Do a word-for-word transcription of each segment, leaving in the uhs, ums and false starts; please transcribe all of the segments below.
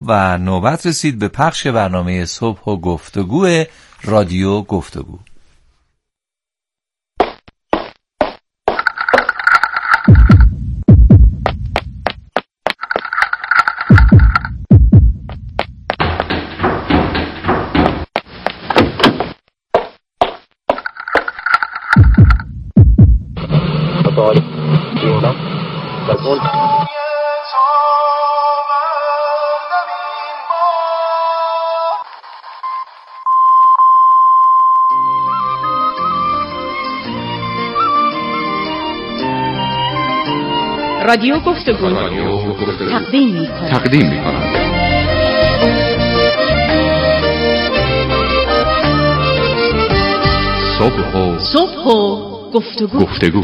و نوبت رسید به پخش برنامه صبح و گفتگو رادیو گفتگو. رادیو گفتگو تقدیم می‌کند. تقدیم می‌کند. صبح و صبح و گفتگو. گفتگو.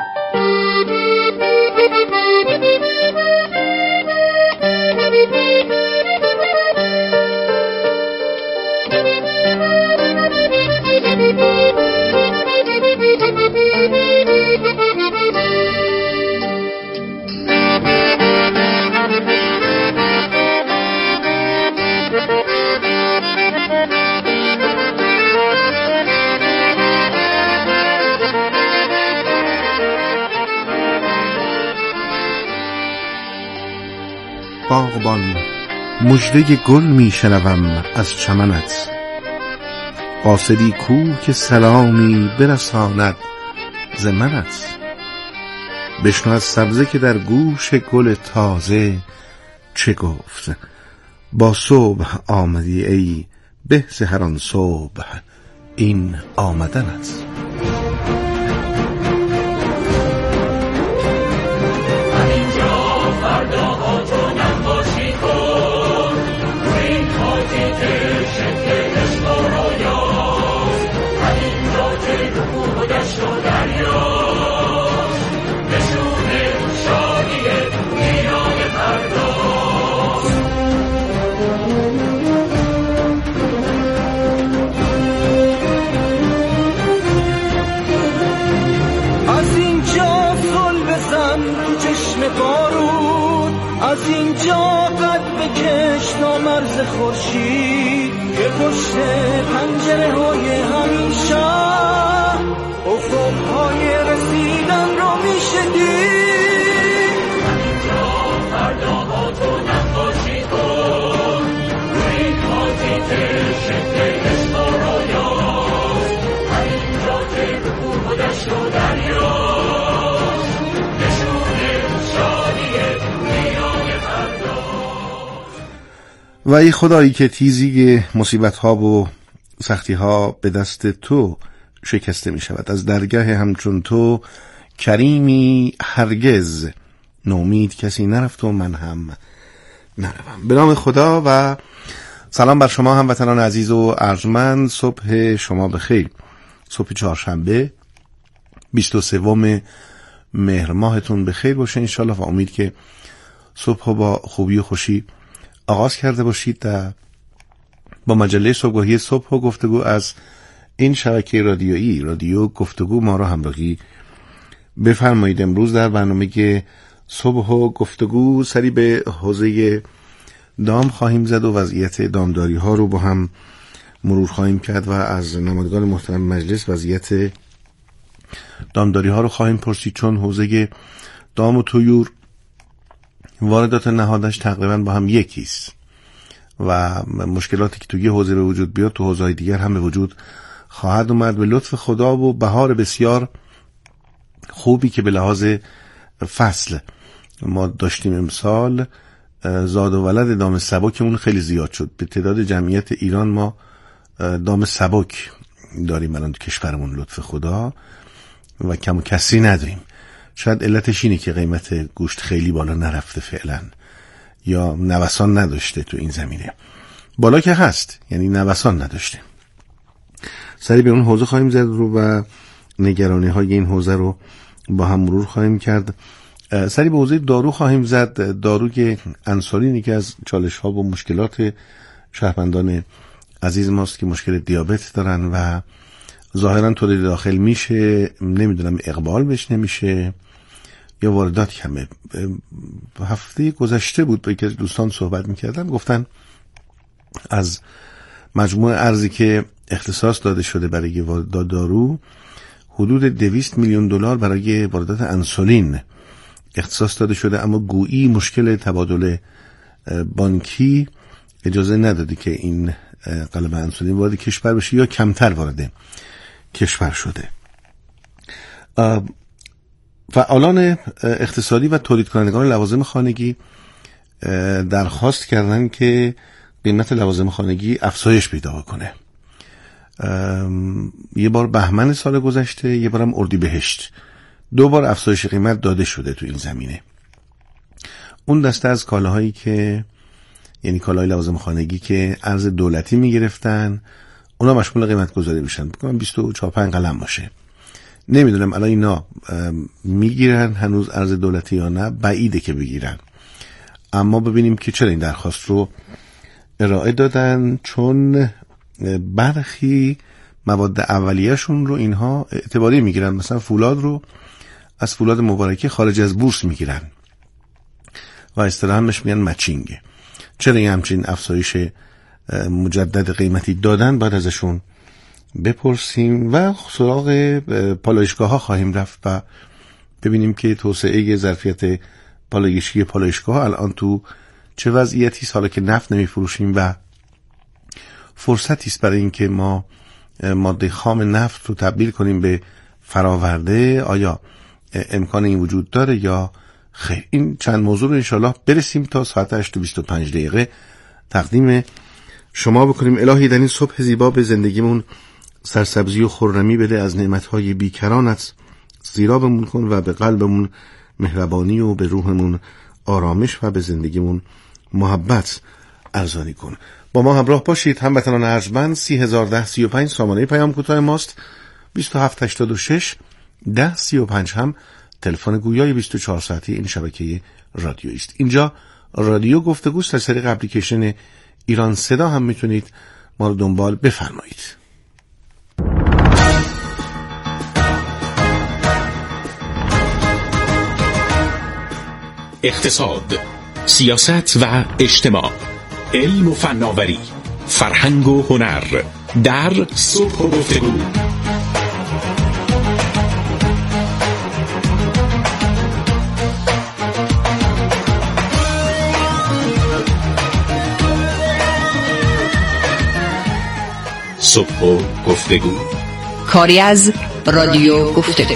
باغبان مژده گل می شنوم از چمنت، قاصدی کو که سلامی برساند ز منت. بشنو از سبزه که در گوش گل تازه چه گفت، با صبح آمدی ای به ز هر آن صبح این آمدنت. از اینجا قد بکش نامرز خورشید که پشت پنجره های همیشه افق های رسیدن رو میشدی. همینجا فردا با تو نقاشی کن روی خاطی شکل عشق و رویاست. همینجا که رکوب و دشت و دریاست نشونه شادیه. و ای خدایی که تیزی مصیبت ها و سختی ها به دست تو شکسته می شود، از درگاه همچون تو کریمی هرگز نومید کسی نرفت و من هم نروم. به نام خدا و سلام بر شما هموطنان عزیز و ارجمند. صبح شما بخیر. صبح چهارشنبه بیست و سوم مهر ماهتون بخیر باشه انشالله و امید که صبح با خوبی و خوشی آغاز کرده باشید با مجله صبحگاهی صبح و گفتگو از این شبکه رادیویی رادیو گفتگو ما را همراهی بفرمایید. امروز در برنامه صبح و گفتگو سری به حوزه دام خواهیم زد و وضعیت دامداری ها رو با هم مرور خواهیم کرد و از نمایندگان محترم مجلس وضعیت دامداری ها رو خواهیم پرسید، چون حوزه دام و طیور واردات نهادش تقریبا با هم یکیست و مشکلاتی که تو یه حوزه به وجود بیاد تو حوزه‌های دیگر هم به وجود خواهد اومد. به لطف خدا و بهار بسیار خوبی که به لحاظ فصل ما داشتیم امسال، زاد و ولد دام سبکمون خیلی زیاد شد. به تعداد جمعیت ایران ما دام سبک داریم الان تو کشورمون لطف خدا و کم و کسری نداریم. شاید علتش اینه که قیمت گوشت خیلی بالا نرفته فعلا یا نوسان نداشته تو این زمینه. بالا که هست یعنی نوسان نداشته. سری به اون حوزه خواهیم زد رو و نگرانی های این حوزه رو با هم مرور خواهیم کرد. سری به حوزه دارو خواهیم زد. داروی انصاری که از چالش ها و مشکلات شهروندان عزیز ماست که مشکل دیابت دارن و ظاهرا تولید داخل میشه، نمیدونم اقبال بهش نمیشه یا واردات کمه. هفته گذشته بود با یکی از دوستان صحبت میکردم، گفتن از مجموع ارزی که اختصاص داده شده برای واردات دارو حدود دویست میلیون دلار برای واردات انسولین اختصاص داده شده، اما گویی مشکل تبادل بانکی اجازه نداده که این قلم انسولین وارد کشور بشه یا کمتر وارد کشور شده. فعالان اقتصادی و تولید کنندگان لوازم خانگی درخواست کردن که قیمت لوازم خانگی افزایش پیدا کنه. یه بار بهمن سال گذشته، یه بارم اردیبهشت، دو بار افزایش قیمت داده شده تو این زمینه. اون دسته از کالاهایی که یعنی کالاهای لوازم خانگی که ارز دولتی میگرفتن اونا مشمول قیمت گذاری بشن، بکنم بیست و چهار پنج قلم باشه. نمیدونم الان اینا میگیرن هنوز ارز دولتی یا نه، بعیده که بگیرن. اما ببینیم که چرا این درخواست رو ارائه دادن، چون برخی مواد اولیه‌شون رو اینها اعتباری میگیرن. مثلا فولاد رو از فولاد مبارکی خارج از بورس میگیرن و اصطلاحاً بهش میگن مچینگ. چرا این همچین افزایش مجدد قیمتی دادن باید ازشون بپرسیم و سراغ پالایشگاه ها خواهیم رفت و ببینیم که توسعه ظرفیت پالایشی پالایشگاه ها الان تو چه وضعیتی، حالا که نفت نمیفروشیم و فرصتی است برای اینکه ما ماده خام نفت رو تبدیل کنیم به فراورده. آیا امکان این وجود داره یا خیر؟ این چند موضوع رو انشاءالله برسیم تا ساعت هشت و بیست و پنج دقیقه تقدیم شما بکنیم. الهی در این صبح زیبا به زندگیمون سرسبزی و خرمی بده، از نعمتهای بیکرانت زیرابمون کن و به قلبمون مهربانی و به روحمون آرامش و به زندگیمون محبت ارزانی کن. با ما همراه باشید هموطنان ارجمند. سی هزار ده سی و پنج سامانه پیام کوتاه ماست، بیست و هفت هشتاد و شش ده سی و پنج هم تلفن گویای بیست و چهار ساعتی این شبکه رادیویی است. اینجا رادیو گفتگو است. از طریق اپلیکیشن ایران صدا هم میتونید ما رو دنبال بفرمایید. اقتصاد، سیاست و اجتماع، علم و فناوری، فرهنگ و هنر در صبح و گفتگو. صبح و گفتگو، کاری از رادیو گفتگو.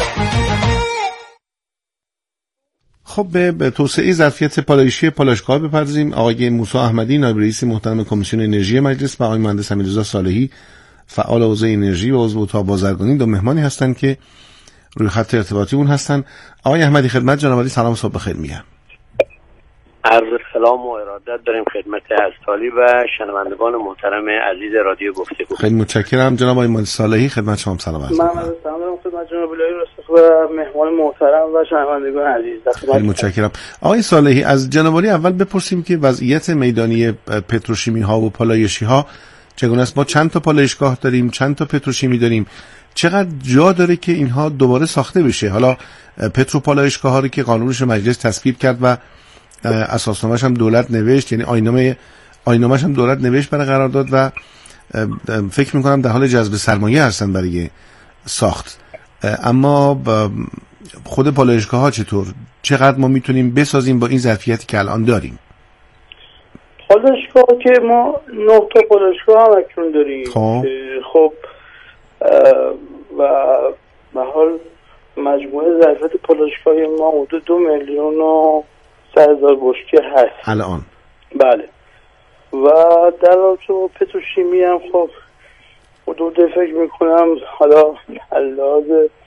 خب به توسعه ظرفیت پالایشی پالایشگاه بپردازیم. آقای موسی احمدی نایب رئیس محترم کمیسیون انرژی مجلس و آقای مهندس امیررضا صالحی فعال حوزه انرژی و عضو اتاق بازرگانی دو مهمانی هستند که روی خط ارتباطی اون هستن. آقای احمدی خدمت جناب عالی سلام صبح بخیر میگم. عرض سلام و ارادت داریم خدمت ازطالی و شنوندگان محترم عزیز رادیو گفتگو. خیلی متشکرم جناب آقای مهندس صالحی، خدمت شما سلام عرض می‌کنم. من از سلام دارم خدمت جناب عالی رسخ و مهمان محترم و شنوندگان عزیز. خیلی متشکرم. آقای صالحی از جناب عالی اول بپرسیم که وضعیت میدانی پتروشیمی ها و پالایشی ها چگونه است؟ ما چند تا پالایشگاه داریم، چند تا پتروشیمی داریم، چقدر جا داره که اینها دوباره ساخته بشه؟ حالا پترو پالایشگاه ها رو که قانونش مجلس تصویب کرد و اساسنامه‌اش هم دولت نوشت، یعنی آیین‌نامه آیین‌نامه‌اش هم دولت نوشت برای قرارداد و فکر می‌کنم در حال جذب سرمایه هستن برای ساخت. اما خود پالایشگاه‌ها چطور؟ چقدر ما میتونیم بسازیم با این ظرفیتی که الان داریم؟ پالایشگاه که ما نه تا پالایشگاه هم اکنون داریم. خب خب و به حال مجموعه ظرفیت پالایشگاه ما حدود دو میلیون و سه هزار بشکه هست الان. بله. و در رابطه با پتروشیمی هم خب حدود فکر میکنم حالا لحاظ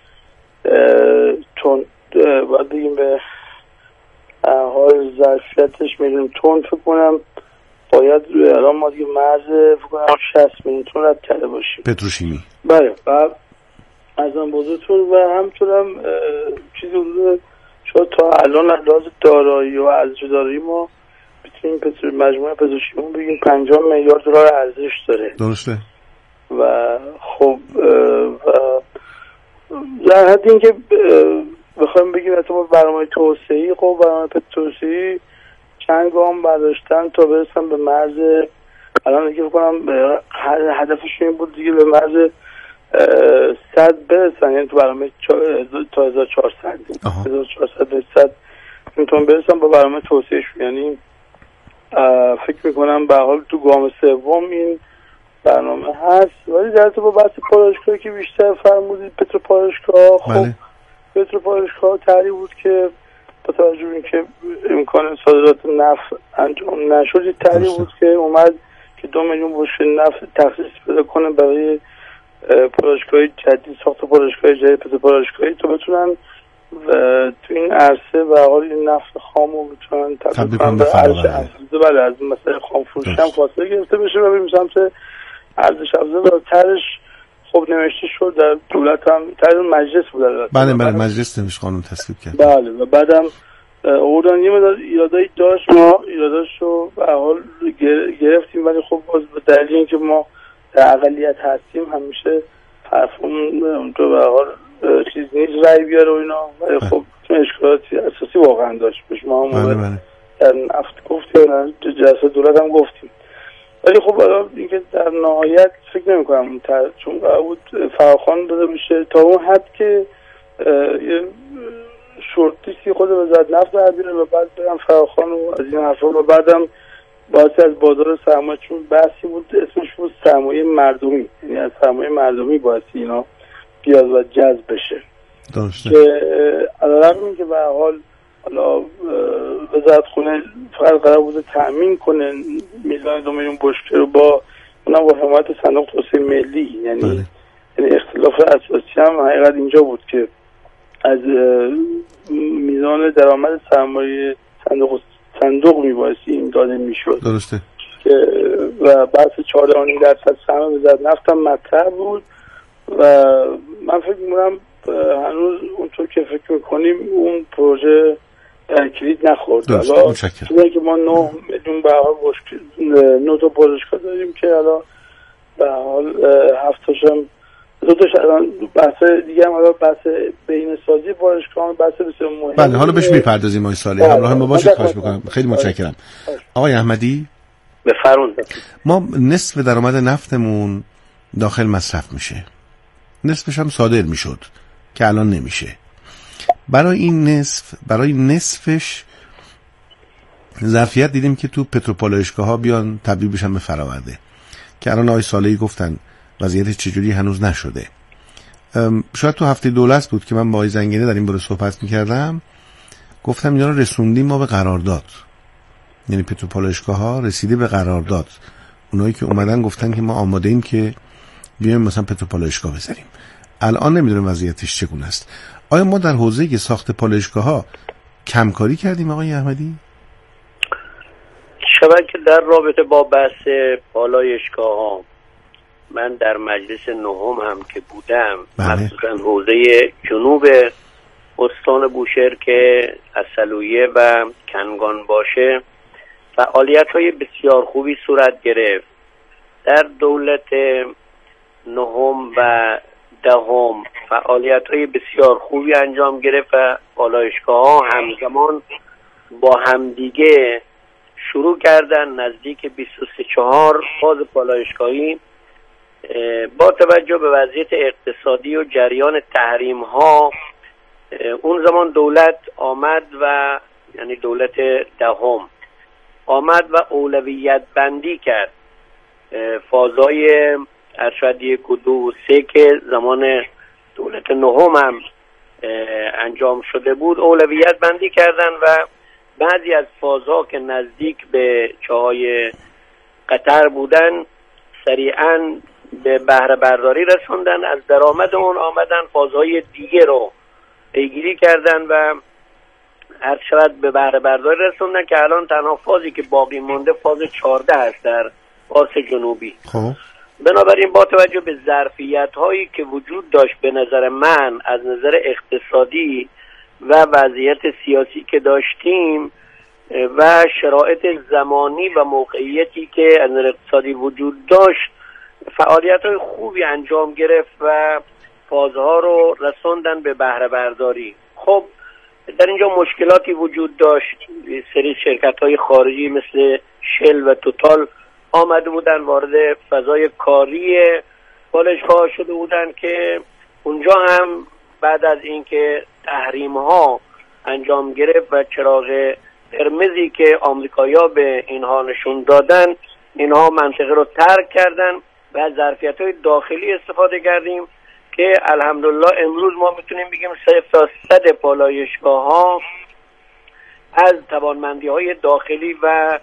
تون باید بگیم به حال ظرفیتش میلیون تون فکر کنم باید الان ما دیگه مرز فکر کنم شصت میلیون تون رد کرده باشیم پتروشیمی. بله. و از آن بزرگتون و همطور هم چیزی حدود شاید تا الان از لحاظ دارایی و ارزش دارایی ما بتونیم پترو مجموعه پتروشیمی بگیم پنجاه میلیارد دلار ارزش داره. درسته. و خب و در حد این که بخوایم بگیم ارتباط برنامه توسعه‌ای، خب برنامه توسعه‌ای چند گام برداشتن تا برسن به مرز، الان دیگه فکر کنم هدفشون این بود دیگه به مرز صد برسن، یعنی تو برنامه تا هزار و چهارصد هزار و چهارصد به صد میتونن برسن با برنامه توسعهشون. یعنی فکر میکنم به حال تو گام سوم این برنامه هست. ولی در تو با بحث پالایشگاهی که بیشتر فرمودید، پتروپالایشگاه، خب بله. پتروپالایشگاه طرحی بود که با توجه به اینکه امکان صادرات نفت انجام نشد، طرحی بود که اومد که دو میلیون بشکه نفت تخصیص پیدا کنه برای پالایشگاه جدید، ساخت پالایشگاه جدید پتروپالایشگاهی، تا بتونن تو این عرصه و حال این نفت خام رو بتونن تبدیل کنن به ارز افزوده. بله، از این مسئله خام فروشی هم فاصله گرفته بشه و بریم سمت ارزش افزوده. و طرحش خب نوشته شد در دولت، هم طرح مجلس بود. بله بله مجلس نمیش قانون تصویب کرد. بله و بعدم اوردان یه مدار ایرادایی داشت، ما ایراداش رو به حال گرفتیم، ولی خب باز به دلیل اینکه ما در اقلیت هستیم همیشه حرفمون اونجا به حال چیز نیست رای بیاره و اینا، ولی خب اشکالاتی اساسی واقعا داشت. بهش ما هم بله بله. در نفت گفتیم، در جلسه دولت هم گفتیم، ولی خب الان اینکه در نهایت فکر نمی کنم چون قرار بود فراخوان داده بشه تا اون حد که یه شورتیستی خود وزارت نفت در بیاره و بعد برم فراخوان و از این حرفا و بعدم باعث از بازار سرمایه، چون بحثی بود اسمش بود سرمایه مردمی، یعنی از سرمایه مردمی باعث اینا بیاد و جذب بشه. درسته. که علاوه این که به حال حالا وزارت خونه فقط قرار بوده تأمین کنه میزان دو میلیون بشکه رو با اونم با حمایت صندوق توسعه ملی، یعنی بله. یعنی اختلاف اساسی هم حقیقت اینجا بود که از میزان درآمد سرمایه صندوق صندوق میبایستی این داده میشد. درسته. که و بحث چهارده و نیم درصد سهم وزارت نفت هم مطرح بود و من فکر میکنم هنوز اونطور که فکر میکنیم اون پروژه کلید نخورد. درسته. حالا متشکرم. چون که ما نه میلیون به حال نه تا پروژه داریم که حالا به حال هفتاش هم دو تاش الان بحث دیگه هم حالا بحث بین سازی پالایشگاه بحث بسیار مهمه. بله حالا بهش میپردازیم آقای صالحی. همراه ما باشید، خواهش میکنم. خیلی متشکرم. آقای احمدی بفرمایید. ما نصف درآمد نفتمون داخل مصرف میشه، نصفش هم صادر میشد که الان نمیشه. برای این نصف برای نصفش ظرفیت دیدیم که تو پتروپالایشگاه ها بیان تبدیل بشن به فراورده که الان آقای صالحی گفتن وضعیت چجوری هنوز نشده. شاید تو هفته دولت بود که من با آقای زنگینه در این باره صحبت میکردم، گفتم اینا رو رسوندیم ما به قرارداد، یعنی پتروپالایشگاه ها رسیده به قرارداد، اونایی که اومدن گفتن که ما آماده ایم که بیایم مثلا پتروپالایشگاه بذاریم. الان نمیدونم وضعیتش چگونه است. آیا ما در حوزه ساخت پالایشگاه ها کمکاری کردیم آقای احمدی؟ شبکه که در رابطه با بحث پالایشگاه ها من در مجلس نهم هم که بودم، مخصوصا حوزه جنوب استان بوشهر که عسلویه و کنگان باشه فعالیت های بسیار خوبی صورت گرفت. در دولت نهم و دهم فعالیت های بسیار خوبی انجام گرفت و پالایشگاه ها همزمان با همدیگه شروع کردن نزدیک بیست و سه چهار فاز پالایشگاهی. با توجه به وضعیت اقتصادی و جریان تحریم ها اون زمان دولت آمد و یعنی دولت دهم آمد و اولویت بندی کرد فازهای ارشد یک و دو و سه که زمان دولت نهم هم انجام شده بود اولویت بندی کردن و بعضی از فازها که نزدیک به چاهای قطر بودن سریعا به بهره برداری رسوندن، از درآمد اون آمدن فازهای دیگه رو پیگیری کردن و هر شود به بهره برداری رسوندن که الان تنها فازی که باقی مونده فاز چهارده هست در فاز جنوبی. خب بنابراین با توجه به ظرفیت هایی که وجود داشت به نظر من از نظر اقتصادی و وضعیت سیاسی که داشتیم و شرایط زمانی و موقعیتی که از نظر اقتصادی وجود داشت فعالیت های خوبی انجام گرفت و فازها رو رسوندن به بهره برداری. خب در اینجا مشکلاتی وجود داشت. سری شرکت های خارجی مثل شل و توتال آمده بودن وارد فضای کاری پالایشگاه شده بودن که اونجا هم بعد از اینکه تحریم ها انجام گرفت و چراغ قرمزی که آمریکایی‌ها به اینها نشون دادن، اینها منطقه رو ترک کردن و از ظرفیت‌های داخلی استفاده کردیم که الحمدلله امروز ما میتونیم بگیم صفر تا صد پالایشگاه‌ها از توانمندی‌های داخلی و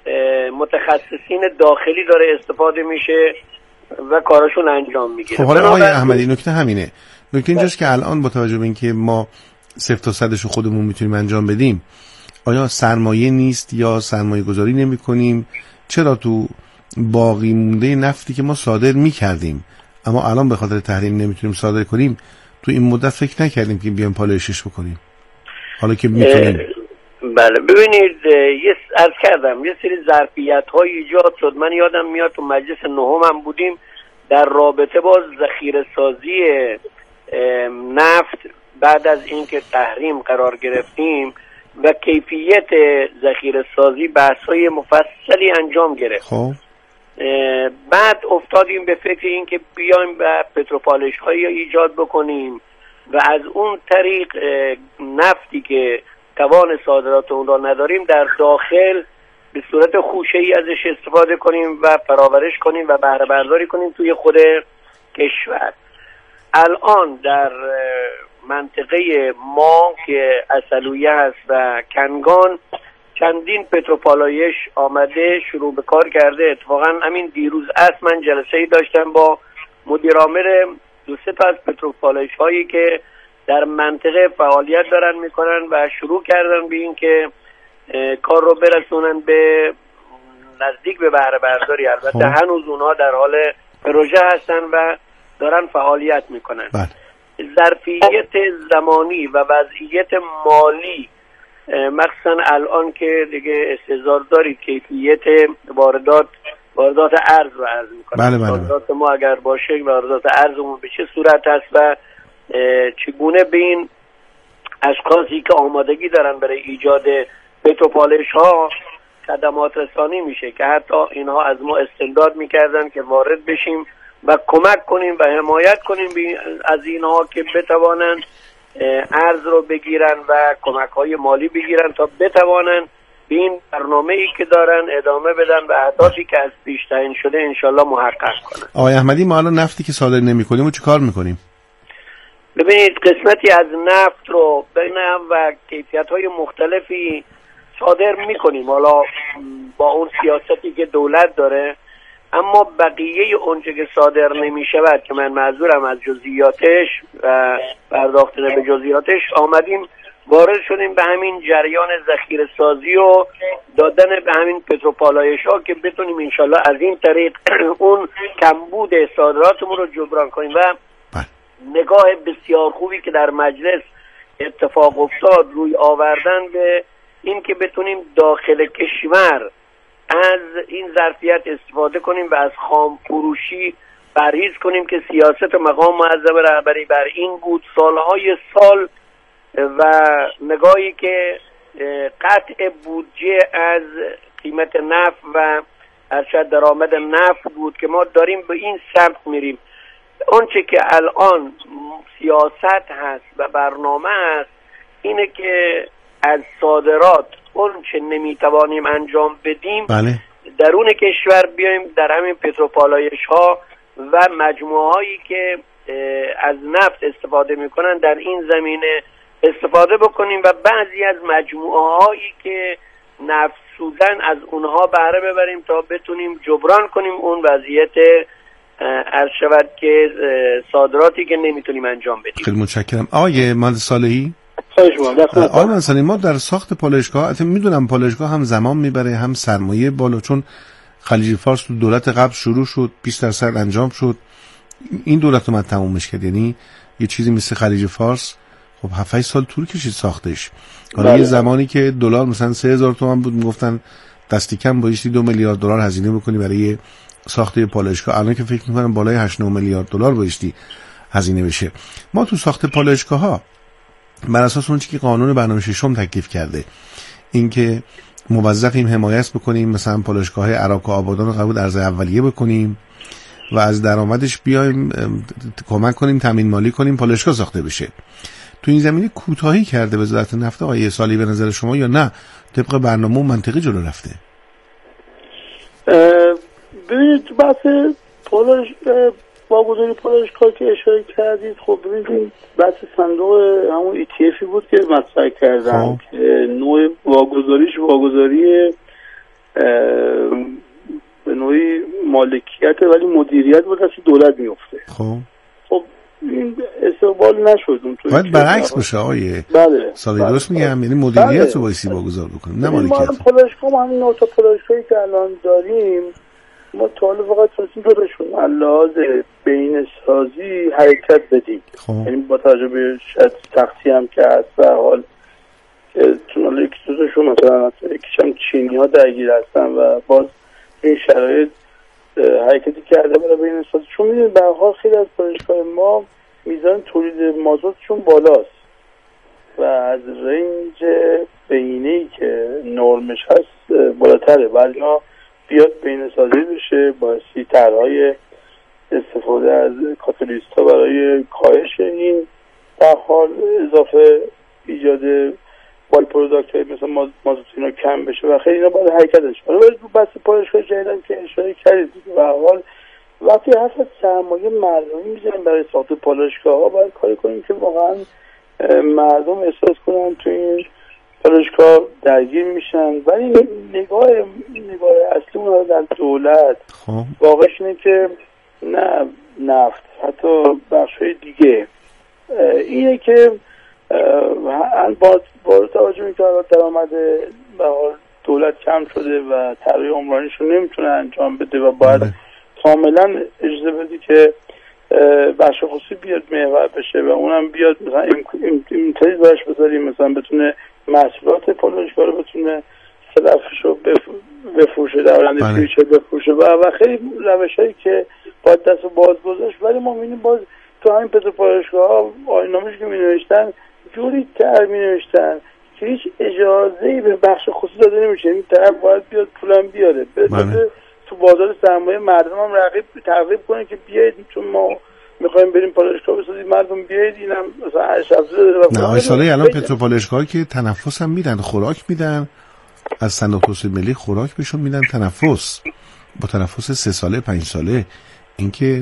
متخصصین داخلی داره استفاده میشه و کارشون انجام میگیره. خب حالا آقای احمدی نکته همینه، نکته اینجاست که الان با توجه به اینکه ما صفر تا صدش رو خودمون میتونیم انجام بدیم، آیا سرمایه نیست یا سرمایه گذاری نمی کنیم؟ چرا تو باقی مونده نفتی که ما صادر می کردیم اما الان به خاطر تحریم نمیتونیم صادر کنیم، تو این مدت فکر نکردیم که بیام پالایشش بکنیم حالا که میتونیم؟ بله ببینید، یه عرض کردم یه سری ظرفیت های ایجاد شد. من یادم میاد تو مجلس نهم هم بودیم در رابطه با ذخیره سازی نفت بعد از اینکه تحریم قرار گرفتیم و کیفیت ذخیره سازی بحث‌های مفصلی انجام گرفت. خب بعد افتادیم به فکر این که بیایم و پتروپالایش‌هایی ایجاد بکنیم و از اون طریق نفتی که توان صادرات اون را نداریم در داخل به صورت خوشه‌ای ازش استفاده کنیم و پرورش کنیم و بهره برداری کنیم توی خود کشور. الان در منطقه ما که اصلویه هست و کنگان چندین پتروپالایش آمده شروع به کار کرده. اتفاقا همین دیروز است من جلسه‌ای داشتم با مدیر عامل دو سه تا از پتروپالایش هایی که در منطقه فعالیت دارن میکنن و شروع کردن به این که کار رو برسونن به نزدیک به بهره برداری. البته هنوز اونها در حال پروژه هستن و دارن فعالیت میکنن. بله. ظرفیت زمانی و وضعیت مالی مخصوصا الان که دیگه استحضار دارید کیفیت واردات واردات ارز رو عرض میکنم. بله بله واردات ما اگر باشه واردات ارزمون به چه صورت هست و چگونه به این اشخاصی که آمادگی دارن برای ایجاد پتروپالایش ها خدمات رسانی میشه که حتی اینها از ما استمداد میکردن که وارد بشیم و کمک کنیم و حمایت کنیم از اینها که بتوانند ارز رو بگیرن و کمک های مالی بگیرن تا بتوانند به این برنامه ای که دارن ادامه بدن و اهدافی که از پیش تعیین شده انشالله محقق کنن. آقای احمدی ما الان نفتی که صادر نمی کنیم و چی کار میکنیم؟ ببینید قسمتی از نفت رو بین و کیفیت های مختلفی صادر میکنیم حالا با اون سیاستی که دولت داره، اما بقیه اونچه که صادر نمی شود که من معذورم از جزئیاتش و پرداختن به جزئیاتش آمدیم وارد شدیم به همین جریان ذخیره سازی و دادن به همین پتروپالایش ها که بتونیم انشالله از این طریق اون کمبود صادراتمون رو جبران کنیم. و نگاه بسیار خوبی که در مجلس اتفاق افتاد روی آوردن به این که بتونیم داخل کشور از این ظرفیت استفاده کنیم و از خام فروشی پرهیز کنیم که سیاست مقام معظم رهبری بر این بود سالهای سال و نگاهی که قطع بودجه از قیمت نفت و ارشد درآمد نفت بود که ما داریم به این سمت میریم. اونچه که الان سیاست هست و برنامه هست اینه که از صادرات اونچه نمیتوانیم انجام بدیم بله. درون کشور بیایم در همین پتروپالایش ها و مجموعه هایی که از نفت استفاده میکنن در این زمینه استفاده بکنیم و بعضی از مجموعه هایی که نفت سوزن از اونها بهره ببریم تا بتونیم جبران کنیم اون وضعیت عرض شود که صادراتی که نمیتونیم انجام بدیم. خیلی متشکرم. آقای مهندس صالحی، آقای مهندس صالحی ما در ساخت پالایشگاه البته میدونم پالایشگاه هم زمان میبره هم سرمایه بالا، چون خلیج فارس تو دولت قبل شروع شد بیست درصد انجام شد، این دولت اومد تمومش کرد، یعنی یه چیزی مثل خلیج فارس خب هفت هشت سال طول کشید ساختش. حالا یه زمانی که دلار مثلا سه هزار تومان بود میگفتن دستی کم بایستی دو میلیارد دلار هزینه بکنی برای ساخت پالایشگاه، الان که فکر میکنم بالای هشت نه میلیارد دلار بایستی هزینه بشه. ما تو ساخت پالایشگاه ها بر اساس اون چیزی که قانون برنامه ششم تکلیف کرده، اینکه موظفیم حمایت بکنیم مثلا پالایشگاه عراق و آبادان رو قبول ارز اولیه بکنیم و از درآمدش بیایم کمک کنیم تامین مالی کنیم پالایشگاه ساخته بشه. تو این زمینه کوتاهی کرده وزارت نفت آقای سالی به نظر شما یا نه طبق برنامه و منطقی جلو رفته؟ ببینید تو بحث پالایش واگذاری پالایشگاه که اشاره کردید، خب ببینید بحث صندوق همون ای تی افی بود که مطرح کردم که نوع واگذاریش واگذاری به نوعی مالکیت ولی مدیریت بود دست دولت میفته. خب خب این استقبال نشد اونطوری. باید برعکس باشه آقای بله سالی درست میگم، یعنی مدیریت رو بایستی واگذار بکنیم نه مالکیت. ما پالایشگاه ما همین نوع پالایشگاهی که الان داریم ما تا حالا فقط تونستیم دوتاشون لحاظ بین سازی حرکت بدیم، یعنی با توجه به شاید تختی هم که هست و حال که تونالا یکی دوتاشون مثلا یکیشم چینی ها درگیر هستن و باز این شرایط حرکتی کرده برای بین سازی، چون میدونید به هر حال خیلی از پالایشگاه ما میزان تولید مازوتشون بالاست و از رنج بینی که نرمش هست بالاتره، ولی ما بیاد بین سازی بشه باعثی طرح‌های استفاده از کاتالیست ها برای کاهش این در حال اضافه ایجاد بای پروداکت های مثل مازوت اینا کم بشه و خیلی اینا باید حرکتش کنه. ولی تو بحث پالایشگاه جدیدن که اشاره کردید و حال وقتی حرف از سرمایه مردمی میزنیم برای ساخت پالایشگاه ها باید کاری کنیم که واقعا مردم احساس کنن تو این پالایشگاه درگیر میشن. ولی نگاه نگاه اصلی اون در دولت واقعش اینه که نه نفت حتی بخشای دیگه اینه که با با توجه میکنه درآمد به حال دولت کم شده و طرح عمرانیشون نمیتونه انجام بده و باید کاملا اجازه بدی که بخش خصوصی بیاد محور بشه و اونم بیاد مثلا امتیاز براش بذاریم مثلا بتونه محصولات پالایشگاه رو بتونه صرفش رو بفروشه در آینده فیوچر بفروشه و و خیلی روشایی که باید دست باز گذاشت. ولی ما می‌بینیم باز تو همین پترو پالایشگاه‌ها آیین‌نامه‌ای که می‌نوشتن جوری تر می‌نوشتن که هیچ اجازه‌ای به بخش خصوصی داده نمیشه. این طرف باید بیاد پولم بیاره بذاره تو بازار سرمایه مردم هم رقیب ترغیب کنه که بیاید چون ما میخوایم بریم پالایشگاه بسازیم مردم بیاید اینم مثلا هشت هفته داره. نه آقای سالی الان پترو پالایشگاهی که تنفس هم میدن خوراک میدن از صندوق توسعه ملی خوراک بهشون میدن تنفس با تنفس سه ساله پنج ساله. اینکه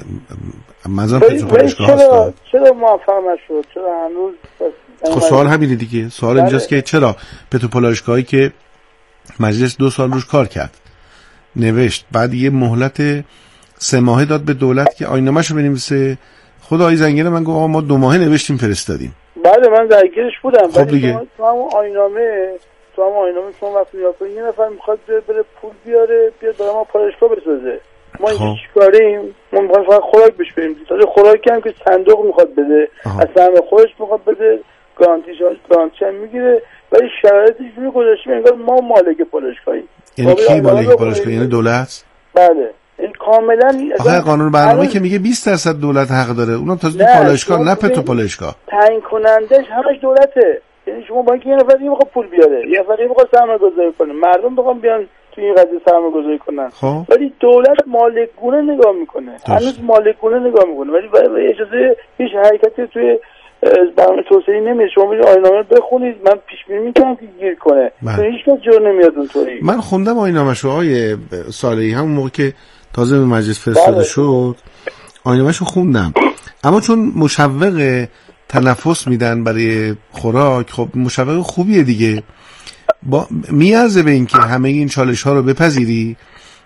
مثلا پترو پالایشگاه چرا چرا موفق نشد؟ چرا هنوز خب سوال همینه دیگه. سوال اینجاست که چرا پترو پالایشگاهی که مجلس دو سال روش کار کرد نوشت بعد یه مهلت سه ماهه داد به دولت که آیین‌نامه‌شو بنویسه، خدای زنگیره من گفت ما دو ماهه نوشتیم فرستادیم. بله من درگیرش بودم. خب دیگه تو همون آیین‌نامه تو همون آیین‌نامه شما وقتی نگاه کنید یه نفر میخواد بره پول بیاره بیاد برای ما پالایشگاه بسازه. ما اینجا چیکاریم؟ ما میخوایم فقط خوراک بهش بدیم. تازه خوراکی هم که صندوق میخواد بده اصلا خودش میخواد بده گارانتیش گارانتی هم میگیره ولی شرایطش جوری گذاشته انگار ما مالک پالایشگاهیم. یعنی کی مالک پالایشگاه؟ یعنی دولت؟ بله این کاملا آخه قانون برنامه که میگه بیست درصد دولت حق داره اونم تازه تو پالایشگاه نه پترو پالایشگاه تعیین کنندش همش دولته. یعنی شما با اینکه یه نفر دیگه بخواد پول بیاره یه نفر دیگه بخواد سرمایه‌گذاری کنه مردم بخوام بیان تو این قضیه سرمایه‌گذاری کنن خب. ولی دولت مالک‌گونه نگاه میکنه هنوز مالک‌گونه نگاه میکنه ولی برای اجازه هیچ حرکتی توی برنامه توسعه‌ای نمیشه. شما برید آیین‌نامه بخونید من پیش بینی میکنم که گیر کنه تو هیچ کس جور نمیاد اونطوری. من خوندم آیین‌نامه‌شو آقای صالحی همون موقع که تازه به مجلس فرستاده شد آیین‌نامه‌شو خوندم اما چون مشوق تنفس میدن برای خوراک خب مشوق خوبیه دیگه با میارزه به این که همه این چالش ها رو بپذیری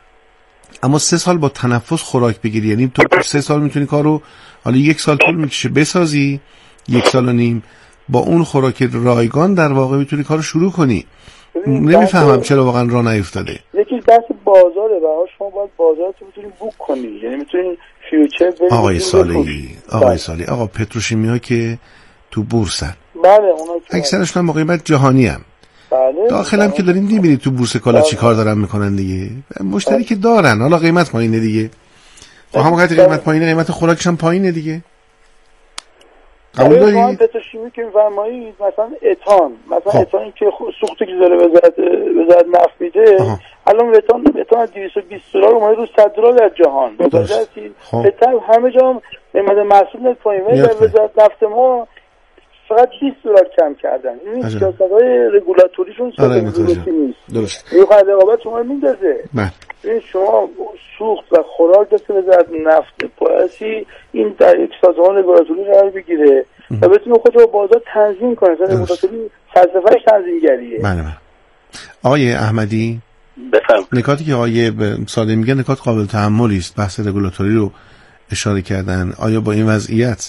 اما سه سال با تنفس خوراک بگیری یعنی تو سه سال میتونی کارو حالا یک سال طول میکشه بسازی یک سال و نیم با اون خوراک رایگان در واقع میتونی کارو شروع کنی. نمیفهمم چرا واقعا راه نیفتاده. یکی بحث بازاره و شما باید بازارت رو میتونی بوک کنی یعنی میتونی فیوچر برید. آقای صالحی آقای صالحی آقا پتروشیمی‌ها که تو بورسن بله اونا اکثرشون با قیمت جهانی هم بله داخلم که داریم می‌بینید تو بورس کالا چی کار دارن میکنن دیگه مشتری که دارن حالا قیمت پایینه دیگه خب هم وقتی قیمت پایینه قیمت خوراکش هم پایینه دیگه. قبول داری؟ پتروشیمی که می‌فرمایید مثلا اتان، مثلا خب. اتانی که سوختی که داره وزارت وزارت نفت میده، الان اتان اتان دویست و بیست دلار اومده رو صد دلار در جهان. وزارتی بهتر همه جا قیمت محصول میاد پایین، ولی در وزارت نفت ما فقط بیست دلار کم کردن. این سیاست‌های رگولاتوریشون درستی نیست. درست. این قاعده رقابت شما میندازه. این شما سوخت و خوراک دست وزارت نفت پاسی این در یک سازمان رگولاتوری قرار بگیره و بتونه خودش رو بازار تنظیم کنه. مثلا رگولاتوری فلسفه‌اش تنظیمگریه. بله بله. آقای احمدی بفهم. نکاتی که آقای ساده میگن نکات قابل تحملی است. بحث رگولاتوری رو اشاره کردن. آیا با این وضعیت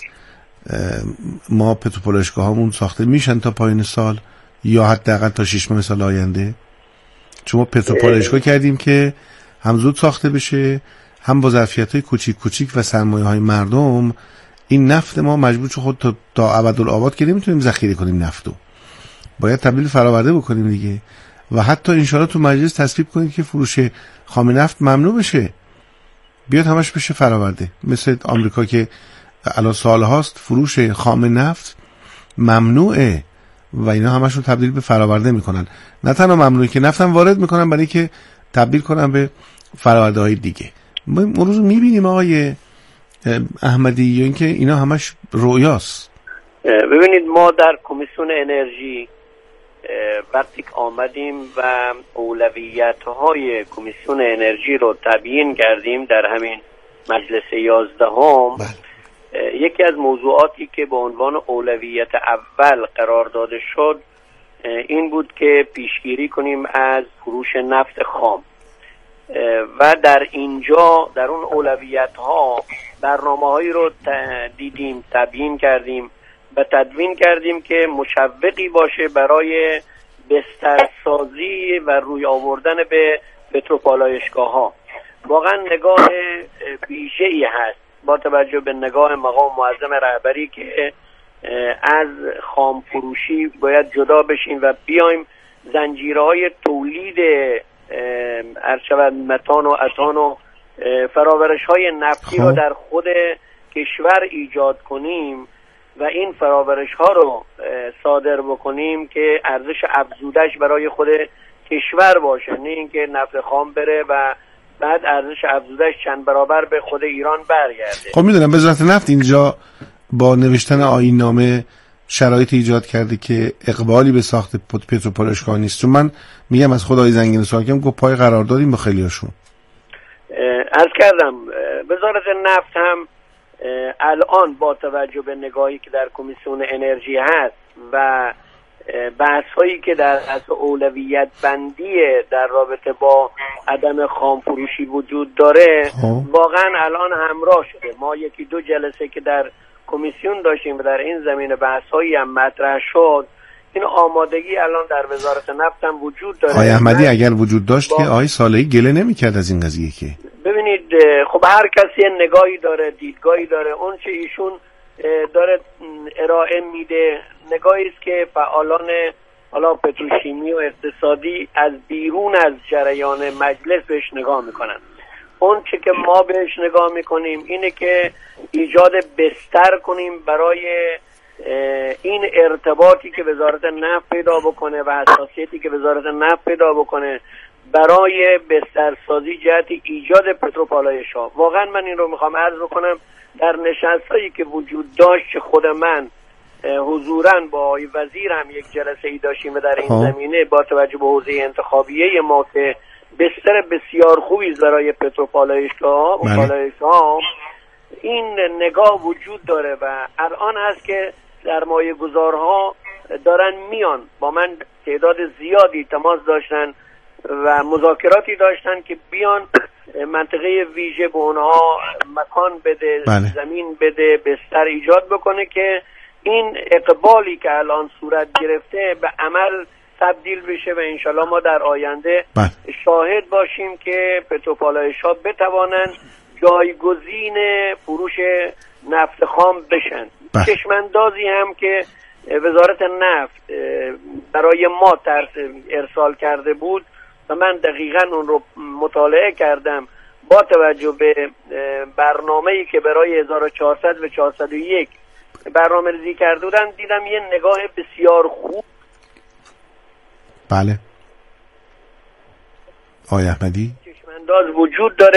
ما پتروپولایشگاهامون ساخته میشن تا پایان سال یا حداقل تا شش ماه سال آینده؟ چون ما پتروپولایشگاه کردیم که هم زود ساخته بشه، هم با ظرفیت‌های کوچیک کوچیک و سرمایه‌های مردم این نفت ما مجبور شو خود تا, تا ابدالآباد که نمیتونیم ذخیره کنیم نفتو، باید تبدیل فراورده بکنیم دیگه. و حتی ان شاءالله تو مجلس تصویب کنید که فروش خام نفت ممنوع بشه، بیاد همش بشه فراورده، مثل آمریکا که الان سال هاست فروش خام نفت ممنوعه و اینا همشون تبدیل به فراورده میکنن. نه تنها ممنوعه که نفتم وارد میکنن برای که تبدیل کنن به فراورده های دیگه. ما اون روز میبینیم آقای احمدی یا اینکه اینا همش رویاست. ببینید ما در کمیسیون انرژی وقتی که آمدیم و اولویت های کمیسیون انرژی رو تبیین کردیم در همین مجلس یازدهم، یکی از موضوعاتی که به عنوان اولویت اول قرار داده شد این بود که پیشگیری کنیم از فروش نفت خام و در اینجا در اون اولویت ها برنامه‌هایی رو دیدیم، تبیین کردیم و تدوین کردیم که مشوقی باشه برای بسترسازی و روی آوردن به پتروپالایشگاه‌ها. واقعا نگاه ویژه‌ای هست با توجه به نگاه مقام معظم رهبری که از خام فروشی باید جدا بشیم و بیایم زنجیرهای تولید ارشد متان و اتان و فراورش های نفتی رو در خود کشور ایجاد کنیم و این فراورش ها رو صادر بکنیم که ارزش افزودش برای خود کشور باشه، نه اینکه نفت خام بره و بعد ارزش افزودش چند برابر به خود ایران برگرده. خب میدونم وزارت نفت اینجا با نوشتن آیین نامه شرایط ایجاد کرده که اقبالی به ساخت پتروپولایشگاه نیست. چون من میگم از خدای زنگین سوال کردم گفت پای قرار داریم با خیلیاشون. عرض کردم وزارت نفت هم الان با توجه به نگاهی که در کمیسیون انرژی هست و بحث هایی که در اصل اولویت بندی در رابطه با عدم خام فروشی وجود داره واقعا الان همراه شده. ما یکی دو جلسه که در کمیسیون داشتیم و در این زمینه بحث هایی هم مطرح شد، این آمادگی الان در وزارت نفت هم وجود داره. آقای احمدی اگر وجود داشت با... که آقای صالحی گله نمی‌کرد از این قضیه که ببینید خب هر کسی نگاهی داره، دیدگاهی داره. اون چه ایشون داره ارائه میده نگاهی است که فعالان حالا پتروشیمی و اقتصادی از بیرون از جریان مجلس بهش نگاه میکنن. اون چه که ما بهش نگاه میکنیم اینه که ایجاد بستر کنیم برای این ارتباطی که وزارت نفت پیدا بکنه و حساسیتی که وزارت نفت پیدا بکنه برای بسترسازی جهت ایجاد پتروپالایش‌ها. واقعا من این رو میخوام عرض بکنم در نشستایی که وجود داشت خود من حضوراً با آقای وزیر هم یک جلسه ای داشتیم و در این ها. زمینه با توجه به حوزه انتخابیه ما که بستر بسیار خوبی برای پتروپالایش‌ها و پالایش‌ها این نگاه وجود داره و الان هست که سرمایه گذارها دارن میان با من تعداد زیادی تماس داشتن و مذاکراتی داشتن که بیان منطقه ویژه به اونها مکان بده، بله. زمین بده، بستر ایجاد بکنه که این اقبالی که الان صورت گرفته به عمل تبدیل بشه و انشالله ما در آینده بله. شاهد باشیم که پتروپالایش‌ها بتوانن جایگزین فروش نفت خام بشن. بله. چشماندازی هم که وزارت نفت برای ما طرح ارسال کرده بود و من دقیقاً اون رو مطالعه کردم با توجه به برنامه‌ای که برای هزار و چهارصد و چهارصد و یک برنامه ریزی کرده بودن، دیدم یه نگاه بسیار خوب. بله آقای احمدی، چشمانداز وجود داره